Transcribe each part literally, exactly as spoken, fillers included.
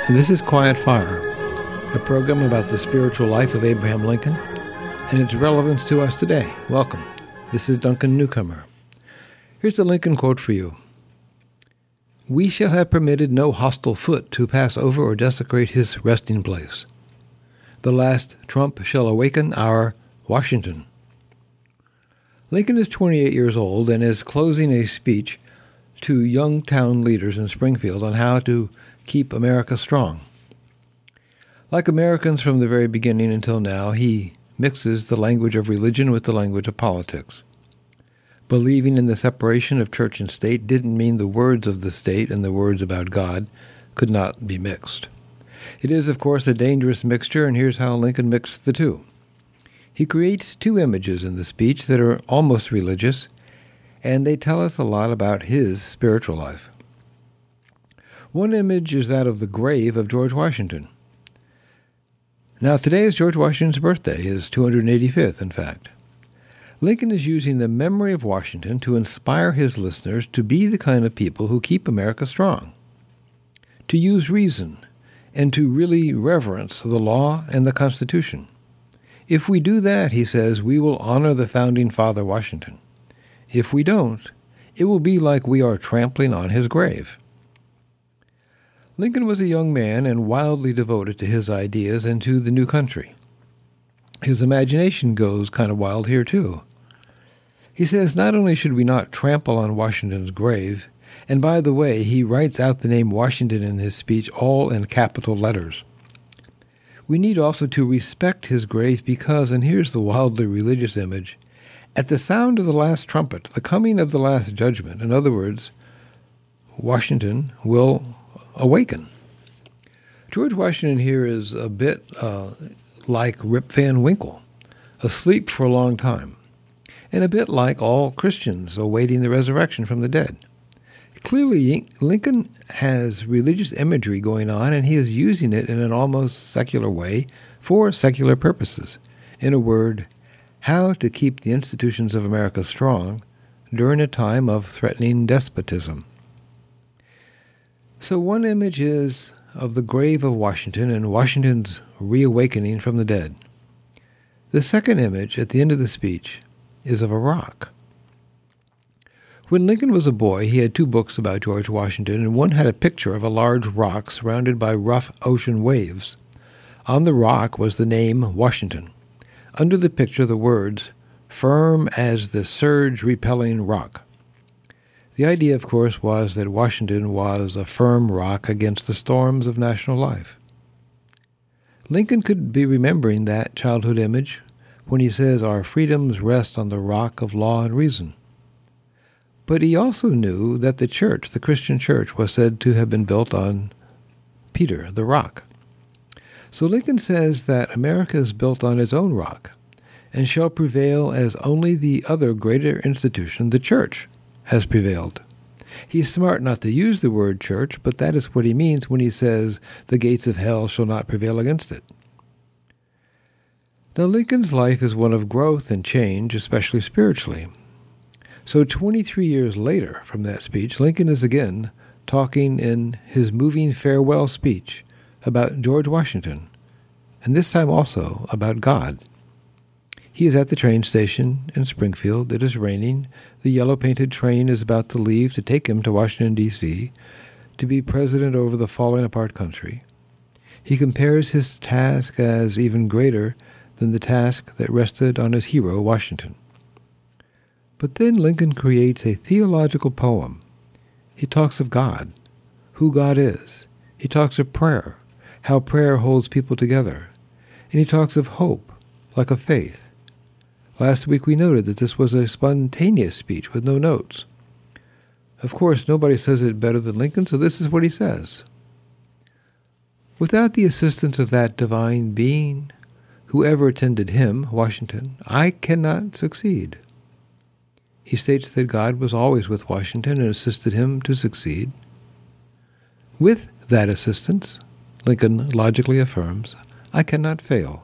This is Quiet Fire, a program about the spiritual life of Abraham Lincoln and its relevance to us today. Welcome. This is Duncan Newcomer. Here's a Lincoln quote for you. "We shall have permitted no hostile foot to pass over or desecrate his resting place. The last trump shall awaken our Washington." Lincoln is twenty-eight years old and is closing a speech to young town leaders in Springfield on how to keep America strong. Like Americans from the very beginning until now, he mixes the language of religion with the language of politics. Believing in the separation of church and state didn't mean the words of the state and the words about God could not be mixed. It is, of course, a dangerous mixture, and here's how Lincoln mixed the two. He creates two images in the speech that are almost religious, and they tell us a lot about his spiritual life. One image is that of the grave of George Washington. Now, today is George Washington's birthday, his two hundred eighty-fifth, in fact. Lincoln is using the memory of Washington to inspire his listeners to be the kind of people who keep America strong, to use reason, and to really reverence the law and the Constitution. If we do that, he says, we will honor the founding father Washington. If we don't, it will be like we are trampling on his grave. Lincoln was a young man and wildly devoted to his ideas and to the new country. His imagination goes kind of wild here, too. He says not only should we not trample on Washington's grave, and by the way, he writes out the name Washington in his speech all in capital letters. We need also to respect his grave because, and here's the wildly religious image, at the sound of the last trumpet, the coming of the last judgment, in other words, Washington will awaken. George Washington here is a bit uh, like Rip Van Winkle, asleep for a long time, and a bit like all Christians awaiting the resurrection from the dead. Clearly, Lincoln has religious imagery going on, and he is using it in an almost secular way for secular purposes. In a word, how to keep the institutions of America strong during a time of threatening despotism. So one image is of the grave of Washington and Washington's reawakening from the dead. The second image, at the end of the speech, is of a rock. When Lincoln was a boy, he had two books about George Washington, and one had a picture of a large rock surrounded by rough ocean waves. On the rock was the name Washington. Under the picture, the words, "firm as the surge-repelling rock." The idea, of course, was that Washington was a firm rock against the storms of national life. Lincoln could be remembering that childhood image when he says our freedoms rest on the rock of law and reason. But he also knew that the church, the Christian church, was said to have been built on Peter, the rock. So Lincoln says that America is built on its own rock and shall prevail as only the other greater institution, the church, has prevailed. He's smart not to use the word church, but that is what he means when he says the gates of hell shall not prevail against it. Now, Lincoln's life is one of growth and change, especially spiritually. So twenty-three years later from that speech, Lincoln is again talking in his moving farewell speech about George Washington, and this time also about God. He is at the train station in Springfield. It is raining. The yellow-painted train is about to leave to take him to Washington, D C, to be president over the falling apart country. He compares his task as even greater than the task that rested on his hero, Washington. But then Lincoln creates a theological poem. He talks of God, who God is. He talks of prayer, how prayer holds people together. And he talks of hope, like a faith. Last week we noted that this was a spontaneous speech with no notes. Of course, nobody says it better than Lincoln, so this is what he says. Without the assistance of that divine being, whoever attended him, Washington, I cannot succeed. He states that God was always with Washington and assisted him to succeed. With that assistance, Lincoln logically affirms, I cannot fail.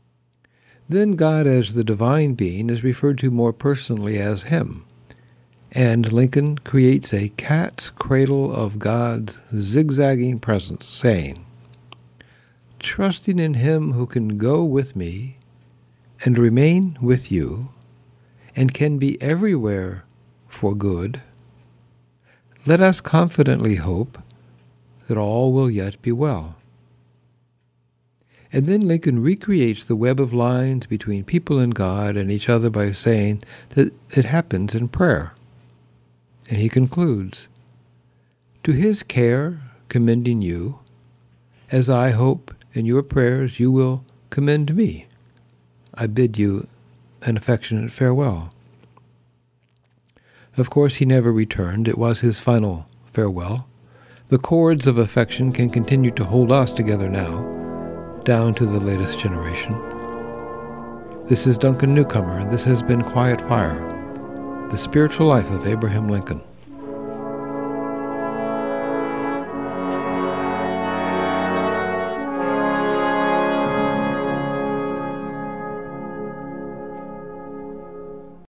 Then God as the divine being is referred to more personally as him, And Lincoln creates a cat's cradle of God's zigzagging presence, saying, "Trusting in him who can go with me and remain with you and can be everywhere for good, let us confidently hope that all will yet be well." And then Lincoln recreates the web of lines between people and God and each other by saying that it happens in prayer. And he concludes, "To his care commending you, as I hope in your prayers you will commend me, I bid you an affectionate farewell." Of course, he never returned. It was his final farewell. The cords of affection can continue to hold us together now, down to the latest generation. This is Duncan Newcomer, and this has been Quiet Fire, the spiritual life of Abraham Lincoln.